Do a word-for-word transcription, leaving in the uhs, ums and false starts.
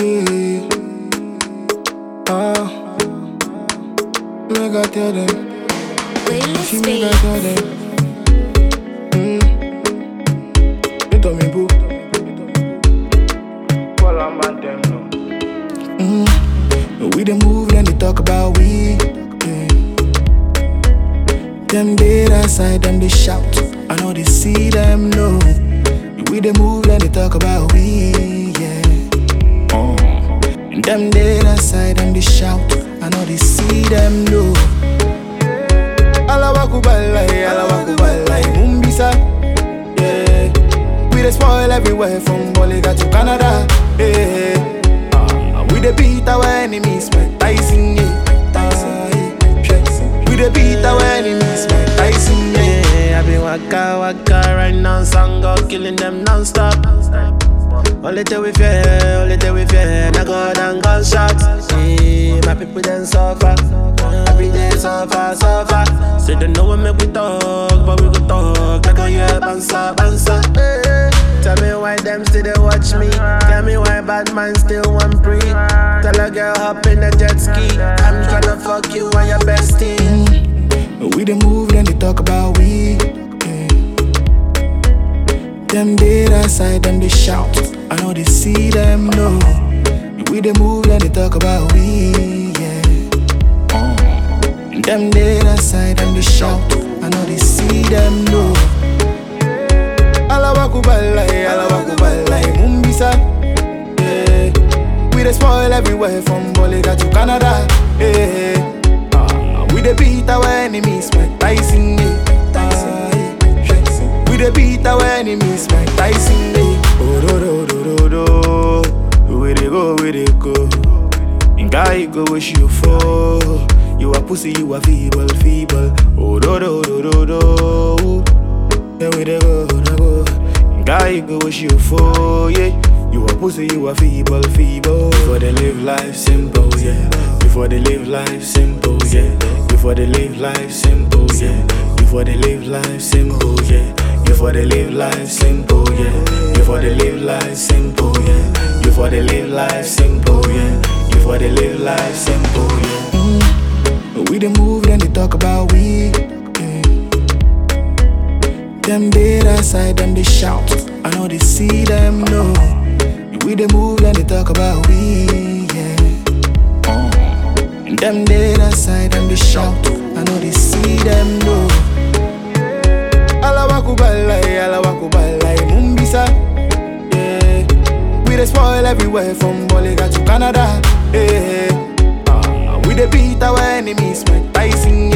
yeah. Ah, make I tell them. She make I tell them. Mm. You told me boo. Well, I'm at them now. Mm. We dey move, then they talk about we. Yeah. Them dead outside, them they shout. I know they see them, no. We dey move, then they talk about we, yeah. Uh. And them dead outside, them they shout. I know they see them, no. Alawakubalai, alawakubalai, mumbisa, yeah. We dey spoil everywhere from Boliga to Canada, yeah. Uh. We dey beat our enemies, Mike Tyson, yeah. We dey beat our enemies, Mike Tyson, yeah. I be waka waka right now, Sango killing them non-stop. Only till we fear, only till we fear. Now go down gunshots. Yeah, my people then suffer. Every day suffer, suffer. Say they know what make we talk, but we go talk like a yeah, bansa, bansa. Hey, tell me why them still they watch me. Tell me why bad man still want pre. Tell a girl hop in a jet ski. I'm tryna fuck you and your bestie. Mm. We dey move, then they talk about we. Yeah. Them dead outside, them they shout. I know they see them, no. We dey move, then they talk about we, yeah. Uh. And them dead outside, them they shout. I know they see them, no. Alawakubalai, alawakubalai, mumbisa, yeah. We dey spoil everywhere from Boliga to Canada, yeah. Uh. We dey beat our enemies, Mike Tyson, yeah. We dey beat our enemies, Mike Tyson, yeah. Oh, do, do, do, do, do. We dey go, we dey go. In guy go wish you for. You a pussy, you a feeble, feeble. Oh, do, do, do, do, do. Yeah, we dey go, dey go. In guy go wish you for, yeah. You a pussy, you a feeble, feeble. Before they live life simple, yeah. Before they live life simple, yeah. Before they live life simple, yeah. Before they live life simple, yeah. Before they live life simple, yeah. Before they live life simple, yeah. Before they live life simple, yeah. Before they live life simple, yeah. Mm. We dey move, then they talk about we. Yeah. Them dead outside, them they shout. I know they see them, no. We dey move, then they talk about we, yeah. Uh. And them dead outside, them they shout. I know they see them, no. Alawakubalai, alawakubalai, mumbisa, yeah. We dey spoil everywhere from Boliga to Canada, yeah. Uh, we dey beat our enemies, Mike Tyson, yeah.